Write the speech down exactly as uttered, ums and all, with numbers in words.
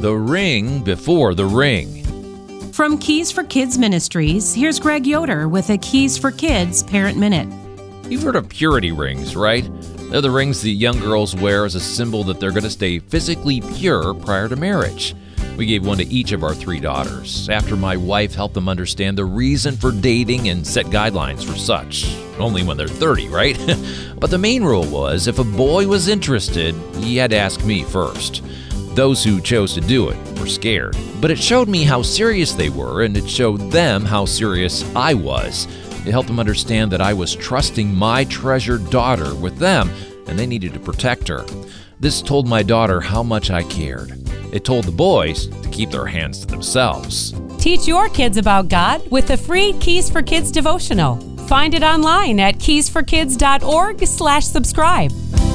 The ring before the ring. From Keys for Kids Ministries, here's Greg Yoder with a Keys for Kids Parent Minute. You've heard of purity rings, right? They're the rings that young girls wear as a symbol that they're going to stay physically pure prior to marriage. We gave one to each of our three daughters, after my wife helped them understand the reason for dating and set guidelines for such. Only when they're thirty, right? But the main rule was, if a boy was interested, he had to ask me first. Those who chose to do it were scared, but it showed me how serious they were, and it showed them how serious I was. It helped them understand that I was trusting my treasured daughter with them, and they needed to protect her. This told my daughter how much I cared. It told the boys to keep their hands to themselves. Teach your kids about God with the free Keys for Kids devotional. Find it online at keys for kids dot org slash subscribe.